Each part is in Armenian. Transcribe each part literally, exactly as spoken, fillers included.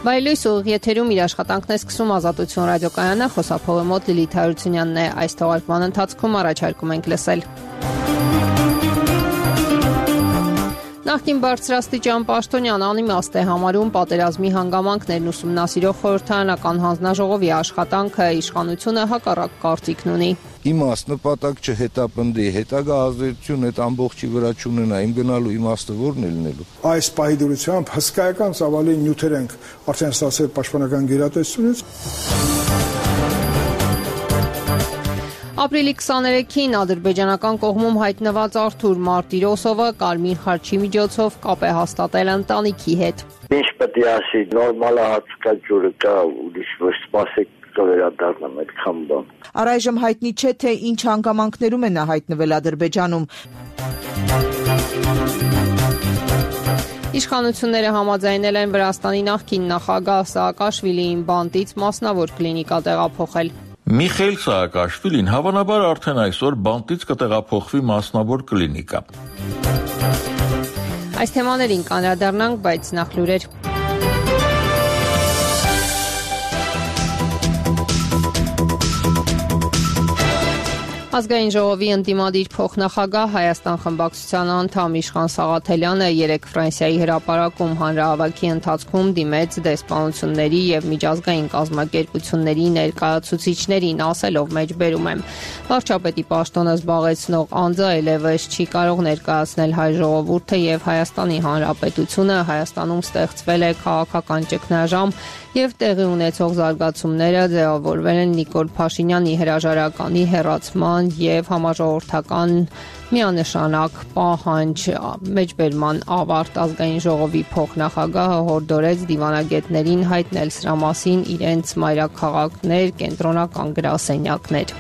Վայելույս ուղիղ եթերում իր աշխատանքն է սկսում Ազատություն ռադիոկայանը, խոսափողը մոտ Լիլիթ Հարությունյանն է, այս թողարկման ընթացքում առաջարկում ենք լսել. Նախկին բարձրաստիճան պաշտոնյան անիմաստ է համարում պատերազմի հանգամանքներն ուսումնասիրող խորհրդարանական հանձնաժողովի աշխատանքը, իշխանությունը հակառակ կարծիքն ունի. Իմաստ նպատակ չհետապնդի, հետագա ազդեցություն այդ ամբողջի վրա չունենա, իմ գնալու իմաստը որն է լինելու։ Այս պահի դրությամբ հսկայական ծավալի նյութեր ենք արդեն ստացել պաշտպանական գերատեսչությունից։ Ապրիլի քսաներեքին ադրբեջանական կողմում հայտնված Արթուր Մարտիրոսովը կարմիր խաչի միջոցով կապ է հաստատել ընտանիքի հետ։ Ինչ պետք է ասի, նորմալ է հացկա ջուրը կա, ուրիշ ոչ սպասեք կվերադառնամ այդքան բան։ Առայժմ հայտնի չէ, թե ինչ հանգամանքներում է նա հայտնվել Ադրբեջանում։ Իշխանությունները համաձայնել են Վրաստանի նախկին նախագահ Սաակաշվիլիին բանտից մասնավոր կլինիկա տեղափոխել։ Միխայիլ Սաակաշվիլին հավանաբար արդեն այսօր բանտից կտեղափոխվի մասնավոր կլինիկա։ Այս թեմաներին կանդրադառնանք, բայց նախ լուրեր։ Ազգային ժողովի ընդդիմադիր փոխնախագահ Հայաստան խմբակցության անդամ Իշխան Սաղաթելյանը երեկ Ֆրանսիայի հրապարակում հանրահավաքի ընթացքում դիմեց դեսպանությունների եւ միջազգային կազմակերպությունների ներկայացուցիչներին, ասելով մեջբերում եմ. Վարչապետի պաշտոնը զբաղեցնող անձը այլևս չի կարող ներկայացնել հայ ժողովուրդը եւ Հայաստանի Հանրապետությունը, Հայաստանում ստեղծվել է քաղաքական ճգնաժամ եւ տեղի ունեցող զարգացումները ձևավորվել են Նիկոլ Փաշինյանի հրաժարականի հեռացման եւ համաժողովրդական միանշանակ պահանջ մեջբերման ավարտ ազգային ժողովի փոխնախագահը հորդորեց դիվանագետներին հայտնել սրա մասին իրենց մայրաքաղաքներ, կենտրոնական գրասենյակներ։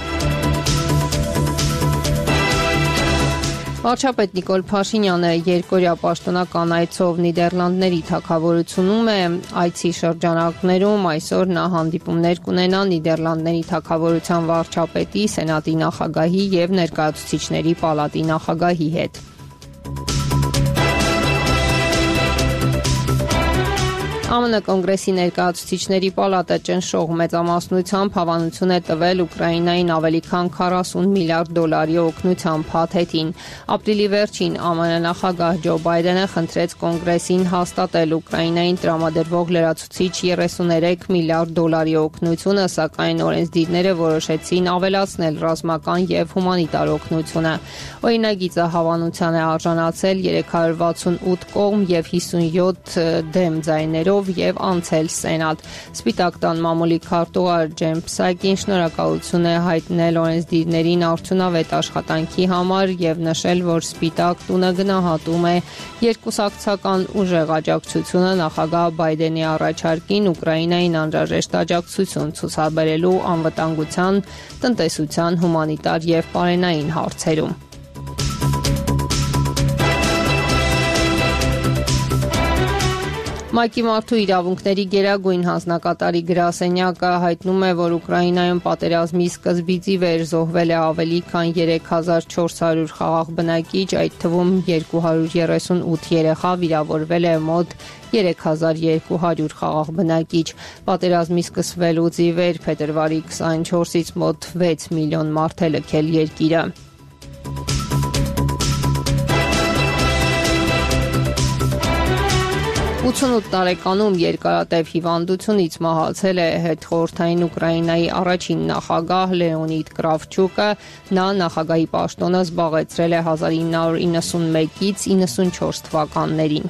Վարչապետ Նիկոլ Փաշինյանը երկօրյա պաշտոնական այցով Նիդերլանդների թագավորությունում է, այցի շրջանակներում այսօր նա հանդիպումներ կունենա Նիդերլանդների թագավորության վարչապետի, սենատի նախագահի եւ ներկայացուցիչների պալատի նախագահի հետ։ ԱՄՆ կոնգրեսի ներկայացուցիչների պալատը ճնշող մեծամասնությամբ հավանություն է տվել Ուկրաինային ավելի քան քառասուն միլիարդ դոլարի օգնության փաթեթին։ Ապրիլի վերջին ԱՄՆ նախագահ Ջո Բայդենը խնդրեց կոնգրեսին հաստատել Ուկրաինային տրամադրվող լրացուցիչ երեսուներեք միլիարդ դոլարի օգնությունը, սակայն օրենսդիրները որոշեցին ավելացնել ռազմական եւ հումանիտար օգնությունը։ Օրինագիծը հավանության է արժանացել երեք հարյուր վաթսունութ կողմ եւ հիսունյոթ դեմ ձայներով եւ անցել սենատ։ Սպիտակ տան մամուլի քարտուղար Ջեն Պսակին շնորհակալություն է հայտնել օրենսդիրներին արդյունավետ աշխատանքի համար եւ նշել, որ Սպիտակ տունը գնահատում է երկուսակցական ուժեղ աջակցությունը նախագահ Բայդենի առաջարկին Ուկրաինային անհրաժեշտ աջակցություն ցուցաբերելու անվտանգության, տնտեսության, հումանիտար եւ պարենային հարցերում։ Մայքի մարդու իրավունքների գերագույն հանձնակատարի գրասենյակը հայտնում է, որ Ուկրաինայում պատերազմի սկզբից ի վեր զոհվել է ավելի քան երեք հազար չորս հարյուր խաղաղ բնակիչ, այդ թվում երկու հարյուր երեսունութ երեխա, վիրավորվել է մոտ երեք հազար երկու հարյուր խաղաղ բնակիչ։ Պատերազմի սկսվելուց ի վեր փետրվարի քսանչորսից մոտ վեց միլիոն մարդ է լքել երկիրը։ ութսունութ տարեկանում երկարատև հիվանդությունից մահացել է հետխորհրդային Ուկրաինայի առաջին նախագահ Լեոնիդ Կրավչուկը, նա նախագահի պաշտոնը զբաղեցրել է հազար ինը հարյուր իննսունմեկից իննսունչորս թվականներին։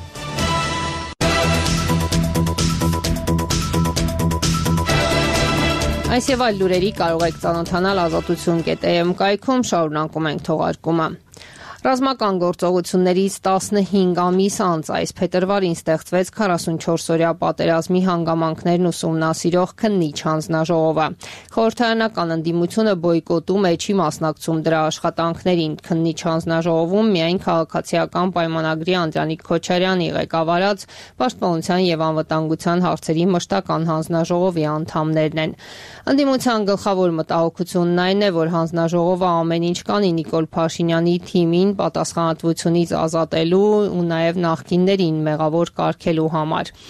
Այս եւ այլ լուրերի կարող եք ծանոթանալ ազատություն կետ է էմ կայքում, շարունակում ենք թողարկումը։ Ռազմական գործողություններից տասնհինգ ամիս անց այս փետրվարին ստեղծվեց քառասունչորսօրյա պատերազմի հանգամանքներն ուսումնասիրող քննիչ հանձնաժողովը։ Խորհրդարանական ընդդիմությունը բոյկոտում է, չի մասնակցում դրա աշխատանքներին։ Քննիչ հանձնաժողովում միայն քաղաքացիական պայմանագրի Անդրանիկ Քոչարյանի ղեկավարած Պաշտպանության եւ անվտանգության հարցերի մշտական հանձնաժողովի անդամներն են։ Ընդդիմության գլխավոր մտահոգությունն այն է, որ հանձնաժողովը ամեն ինչ կանի Նիկոլ Փաշինյանի թիմին պատասխանատվությունից ազատելու ու նաև նախկիններին մեղավոր կարգելու համար։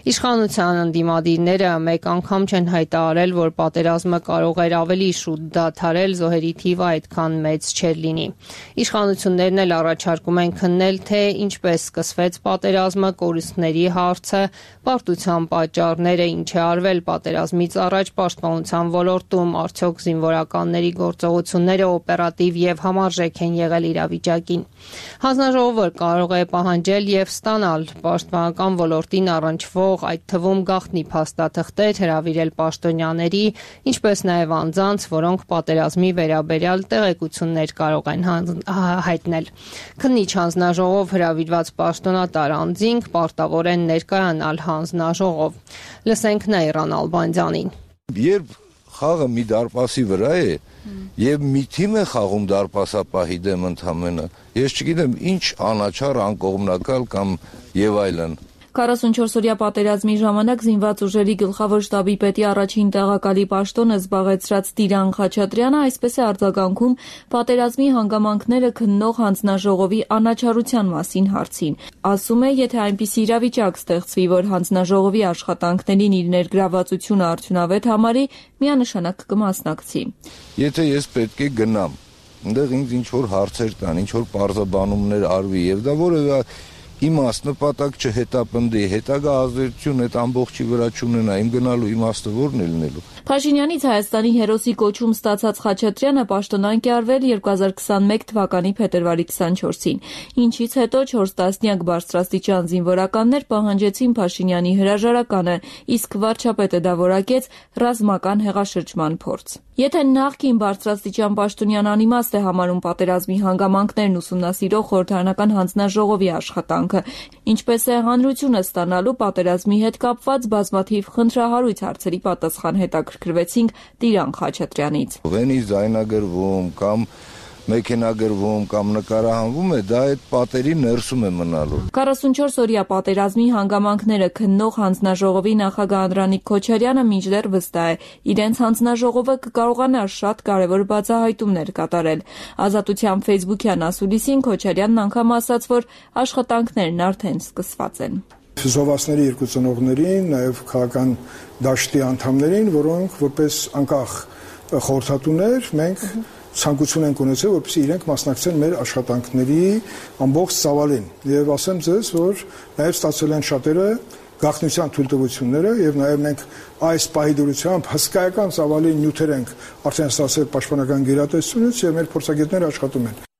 Իշխանության ընդդիմադիրները մեկ անգամ չեն հայտարարել, որ պատերազմը կարող էր ավելի շուտ դադարել, զոհերի թիվը այդքան մեծ չէր լինի։ Իշխանություններն էլ առաջարկում են քննել, թե ինչպես սկսվեց պատերազմը, կորուստների հարցը, պարտության պատճառները, ինչ է արվել պատերազմից առաջ պաշտպանության ոլորտում, արդյոք զինվորականների գործողությունները օպերատիվ եւ համարժեք են եղել իրավիճակին։ Հանձնաժողովը կարող է պահանջել եւ ստանալ պաշտպանական ոլորտին առնչվող, այդ թվում գաղտնի փաստաթղթեր հրավիրել պաշտոնյաների, ինչպես նաեւ անձանց, որոնք պատերազմի վերաբերյալ տեղեկություններ կարող են հայտնել։ Քննիչ հանձնաժողով հրավիրված պաշտոնատար անձինք պարտավոր են ներկայանալ հանձնաժողով։ Լսենք Նաիրան Ալբանդյանին։ Երբ խաղը մի դարպասի վրա է եւ մի թիմ է խաղում դարպասապահի դեմ ընդամենը, ես չգիտեմ ինչ անաչառ, անկողմնակալ կամ եւ այլն։ քառասունչորսօրյա պատերազմի ժամանակ զինված ուժերի գլխավոր շտաբի պետի առաջին տեղակալի պաշտոնը զբաղեցրած Տիրան Խաչատրյանը այսպես է արձագանքում պատերազմի հանգամանքները քննող հանձնաժողովի անաչառության մասին հարցին։ Ասում է, եթե այնպիսի իրավիճակ ստեղծվի, որ հանձնաժողովի աշխատանքներին իր ներգրավվածությունը արդյունավետ համարի, միանշանակ կմասնակցի։ Եթե ես պետք է գնամ, այնտեղ ինձ ինչ որ հարցեր տան, ինչ որ պարզաբանումներ արվի եւ դա որևէ իմաստ նպատակ չհետապնդի, հետագա ազդեցություն այդ ամբողջի վրա չունենա, իմ գնալու իմաստը ո՞րն է լինելու։ Փաշինյանից Հայաստանի հերոսի կոչում ստացած Խաչատրյանը պաշտոնանկ է արվել երկու հազար քսանմեկ թվականի փետրվարի քսանչորսին, ինչից հետո չորս տասնյակ բարձրաստիճան զինվորականներ պահանջեցին Փաշինյանի հրաժարականը, իսկ վարչապետը դա որակեց ռազմական հեղաշրջման փորձ։ Եթե նախկին բարձրաստիճան պաշտոնյան անիմաստ է համարում պատերազմի հանգամանքներն ուսումնասիրող խորհրդարանական հանձնաժողովի աշխատանքը, ինչպես է հանրությունը ստանալու պատերազմի հետ կապված բազմաթիվ խնդրահարույց հարցերի պատասխան հետաքրքրվեցինք Տիրան Խաչատրյանից։ Վենի զայնագրվում կամ մեքենագրվում կամ նկարահանվում է, դա այդ պատերի ներսում է մնալու։ քառասունչորսօրյա պատերազմի հանգամանքները քննող հանձնաժողովի նախագահ Անդրանիկ Քոչարյանը մինչդեռ վստահ է, իրենց հանձնաժողովը կկարողանա շատ կարևոր բացահայտումներ կատարել։ Ազատության ֆեյսբուքյան ասուլիսին Քոչարյանն անգամ ասաց, որ աշխատանքներն արդեն սկսված են։ Զովասների երկու ծնողներին, նաև քաղաքական դաշտի անդամներին, որոնք որպես անկախ խորհրդատուներ մենք ցանկություն ենք ունեցել, որպեսզի իրենք մասնակցեն մեր աշխատանքների ամբողջ ծավալին։ Եվ ասեմ ձեզ, որ նաև ստացել են շատերը գաղտնիության թույլտվությունները եւ նաև մենք այս պահի դրությամբ հսկայական ծավալի նյութեր ենք արդեն ստացել պաշտպանական գերատեսչությունից եւ մեր փորձագետները աշխատում են։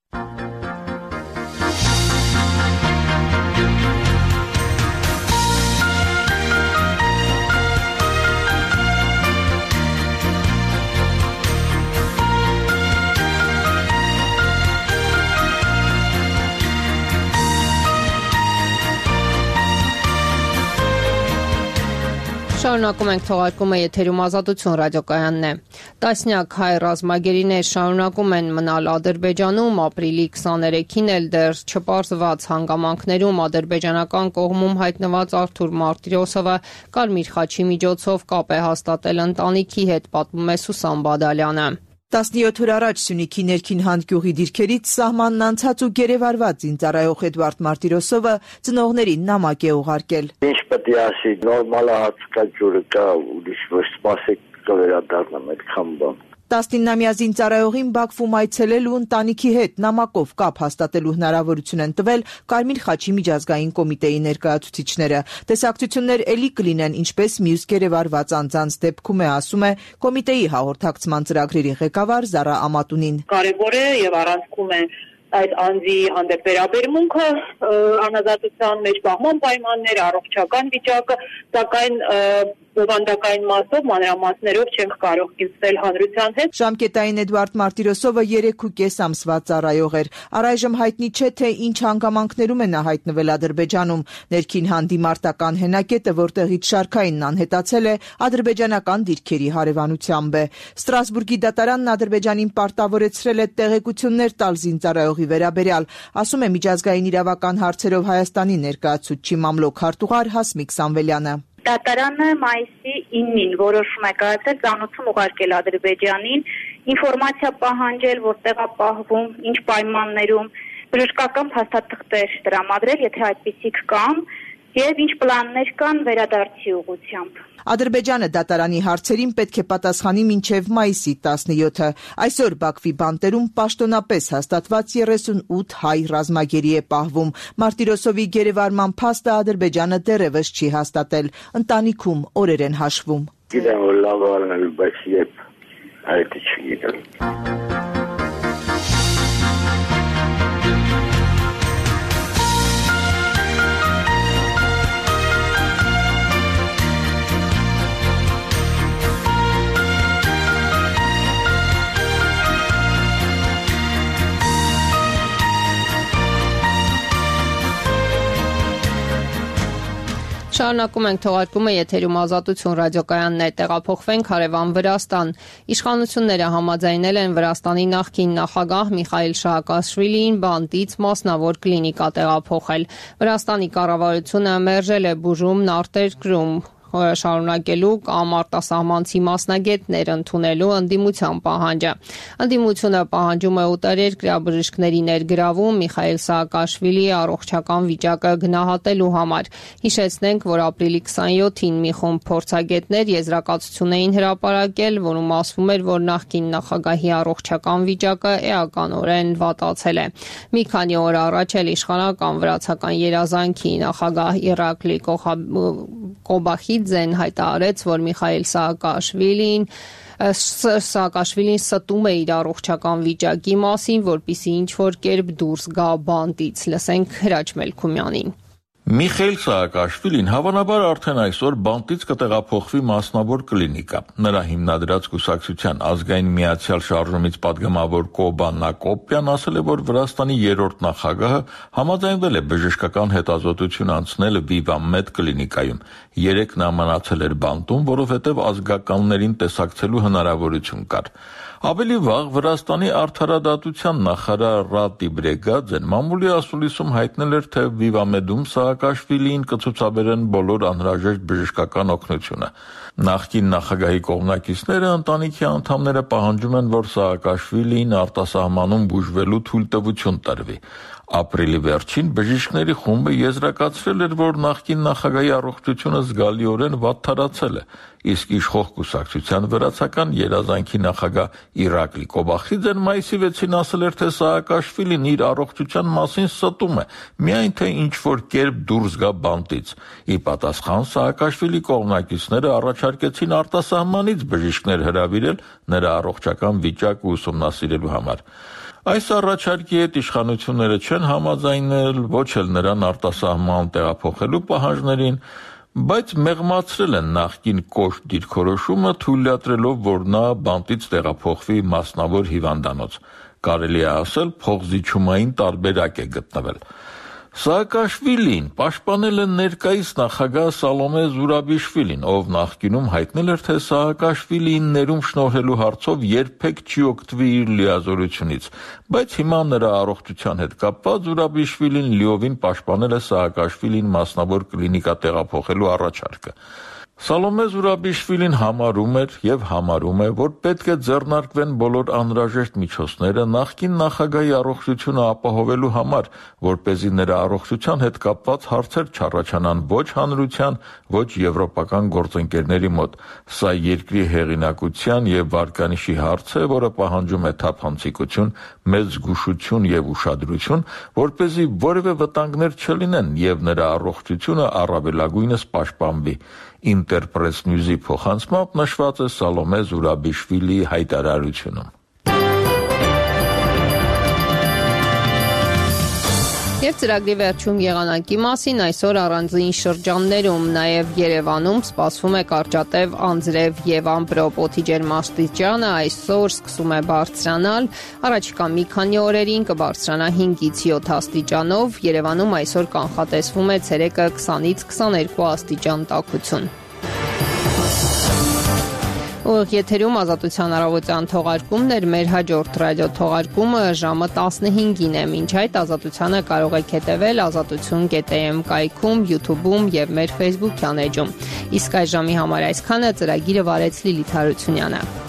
Շարունակում ենք թողարկումը եթերում Ազատություն ռադիոկայանն է։ Տասնյակ հայ ռազմագերիներ շարունակում են մնալ Ադրբեջանում, ապրիլի քսաներեքին էլ դեռ չպարզված հանգամանքներում ադրբեջանական կողմում հայտնված Արթուր Մարտիրոսովը Կարմիր խաչի միջոցով կապ է հաստատել ընտանիքի հետ, պատմում է Սուսան Բադալյանը։ տասնյոթ օր առաջ Սյունիքի ներքին Հանդգյուղի դիրքերից սահմանն անցած ու գերեվարված զինծառայող Էդվարդ Մարտիրոսովը ծնողներին նամակ է ուղարկել։ Ինչ պետք է ասի, նորմալ է, հաց կա, ջուրը կա, ուրիշ ոչ սպասեք կվերադառնամ այդքան բան։ տասնինամյա զինծառայողին Բաքվում այցելել ու ընտանիքի հետ նամակով կապ հաստատելու հնարավորություն են տվել Կարմիր խաչի միջազգային կոմիտեի ներկայացուցիչները։ Տեսակցություններ էլի կլինեն, ինչպես մյուս գերեվարված անձանց դեպքում է, ասում է կոմիտեի հաղորդակցման ծրագրերի ղեկավար Զարա Ամատունին։ Կարևոր է եւ առանցքում է այդ անձի հանդեպ վերաբերմունքը, անազատության մեջ պահման պայմանները, առողջական վիճակը, սակայն բովանդակային մասով, մանրամասներով չենք կարող կիսվել հանրության հետ։ Ժամկետային Էդվարդ Մարտիրոսովը երեք ու կես ամսվա ծառայող էր։ Առայժմ հայտնի չէ, թե ինչ հանգամանքներում է նա հայտնվել Ադրբեջանում։ Ներքին հանդիմարտական հենակետը, որտեղից շարքայինն անհետացել է, ադրբեջանական դիրքերի հարևանությամբ է։ Ստրասբուրգի դատարանն Ադրբեջանին պարտավորեցրել է տեղեկություններ տալ զինծառայողի վերաբերյալ, ասում է միջազգային իրավական հարցերով Հայաստանի ներկայացուցիչ մամլոք հարտուղար Հասմիկ Սամվելյանը։ Դատարանը մայիսի իննին որոշում է կայացրել ծանոթում ուղարկել Ադրբեջանին, ինֆորմացիա պահանջել, որտեղ է պահվում, ինչ պայմաններում, բժշկական փաստաթղթեր տրամադրել, եթե այդպիսիք կան, եւ ինչ պլաններ կան վերադարձի ուղղությամբ։ Ադրբեջանը դատարանի հարցերին պետք է պատասխանի մինչև մայիսի տասնյոթը։ Այսօր Բաքվի բանտերում պաշտոնապես հաստատված երեսունութ հայ ռազմագերի է պահվում։ Մարտիրոսովի գերեվարման փաստը Ադրբեջանը դեռևս չի հաստատել։ Ընտանիքում օրեր են հաշվում։ Գիտեմ, որ լավ արնել, բայց երբ այդ չգիտեմ։ Շարունակում ենք թողարկումը, եթերում Ազատություն ռադիոկայանն է, տեղափոխվենք հարևան Վրաստան։ Իշխանությունները համաձայնել են Վրաստանի նախկին նախագահ Միխայիլ Սաակաշվիլիին բանտից մասնավոր կլինիկա տեղափոխել։ Վրաստանի կառավարությունը մերժել է բուժումն արտերկրում շարունակելու կամ արտասահմանցի մասնագետներ ընդունելու ընդդիմության պահանջը։ Ընդդիմությունը պահանջում է օտարերկրյա բժիշկների ներգրավում Միխայիլ Սաակաշվիլիի առողջական վիճակը գնահատելու համար։ Հիշեցնենք, որ ապրիլի քսանյոթին մի խումբ փորձագետներ եզրակացություն էին հրապարակել, որում ասվում էր, որ նախկին նախագահի առողջական վիճակը էականորեն վատացել է։ Մի քանի օր առաջ էլ իշխանական վրացական երազանքի նախագահ Իրակլի Կոբախի Ձեն հայտարարեց, որ Միխայիլ Սաակաշվիլին Սաակաշվիլին ստում է իր առողջական վիճակի մասին, որպեսզի ինչ-որ կերպ դուրս գա բանտից։ Լսենք Հրաչ Մելքումյանին։ Միխայիլ Սաակաշվիլին հավանաբար արդեն այսօր բանտից կտեղափոխվի մասնավոր կլինիկա։ Նրա հիմնադրած կուսակցության ազգային միացյալ շարժումից պատգամավոր Կոբան Նակոպյան ասել է, որ Վրաստանի երրորդ նախագահը համաձայնվել է բժշկական հետազոտություն անցնել Վիվամեդ կլինիկայում։ Երեկ նա մնացել էր բանտում, որովհետև ազգականներին տեսակցելու հնարավորություն կար։ Ավելի վաղ Վրաստանի արդարադատության նախարար Ռատի Բրեգաձեն մամուլի ասուլիսում հայտնել էր, թե Վիվամեդում Սաակաշվիլիին կցուցաբերեն բոլոր անհրաժեշտ բժշկական օգնությունը։ Նախկին նախագահի կողմնակիցները ընտանիքի անդամները պահանջում են, որ Սաակաշվիլիին արտասահմանում բուժվելու թույլտվություն տրվի։ Ապրիլի վերջին բժիշկների խումբը եզրակացրել էր, որ նախկին նախագահի առողջությունը զգալիորեն վատթարացել է, իսկ իշխող կուսակցության վրացական երազանքի նախագահ Իրակլի Կոբախիձեն մայիսի վեցին ասել էր, թե Սաակաշվիլին իր առողջության մասին ստում է, միայն թե ինչ-որ կերպ դուրս գա բանտից։ Ի պատասխան Սաակաշվիլի կողմնակիցները առաջարկեցին արտասահմանից բժիշկներ հրավիրել նրա առողջական վիճակը ուսումնասիրելու համար։ Այս առաջարկի հետ իշխանությունները չեն համաձայնել, ոչ էլ նրան արտասահման տեղափոխելու պահանջներին, բայց մեղմացրել են նախկին կոշտ դիրքորոշումը, թույլատրելով, որ նա բանտից տեղափոխվի մասնավոր հիվանդանոց։ Կարելի է ասել, փողզիջումային տարբերակ է գտնվել։ Սաակաշվիլին պաշտպանել է ներկայիս նախագահ Սալոմե Զուրաբիշվիլին, ով նախկինում հայտնել էր, թե Սաակաշվիլիին ներում շնորհելու հարցով երբեք չի օգտվի իր լիազորությունից, բայց հիմա նրա առողջության հետ կապված Զուրաբիշվիլին լիովին պաշտպանել է Սաակաշվիլին մասնավոր կլինիկա տեղափոխելու առաջարկը։ Սալոմե Զուրաբիշվիլին համարում էր եւ համարում է, որ պետք է ձեռնարկվեն բոլոր անհրաժեշտ միջոցները նախկին նախագահի առողջությունը ապահովելու համար, որպեսզի նրա առողջության հետ կապված հարցեր չառաջանան ոչ հանրության, ոչ եվրոպական գործընկերների մոտ։ Սա երկրի հեղինակության եւ վարկանիշի հարց է, որը պահանջում է թափանցիկություն, մեծ զգուշություն եւ ուշադրություն, որպեսզի որևէ վտանգներ չլինեն եւ նրա առողջությունը առավելագույնս պաշտպանվի։ Interpress News-ի փոխանցմամբ նշված է Սալոմե Զուրաբիշվիլիի հայտարարությունում։ Եվ ծրագրի վերջում եղանակի մասին այսօր առանձին շրջաններում, նաև Երևանում սպասվում է կարճատև անձրև եւ ամպրոպ, օդի ջերմաստիճանը այսօր սկսում է բարձրանալ, առաջիկա մի քանի օրերին կբարձրանա հինգից յոթ աստիճանով, Երևանում այսօր կանխատեսվում է ցերեկը քսանից քսաներկու աստիճան տաքություն։ Ուղիղ եթերում Ազատության առավոտյան թողարկումն էր, մեր հաջորդ ռադիո թողարկումը ժամը տասնհինգին է, մինչ այդ Ազատությանը կարող եք հետևել ազատություն կետ am կայքում, YouTube-ում եւ մեր Facebook-յան էջում։ Իսկ այս ժամի համար այսքանը, ծրագիրը վարեց Լիլիթ Հարությունյանը։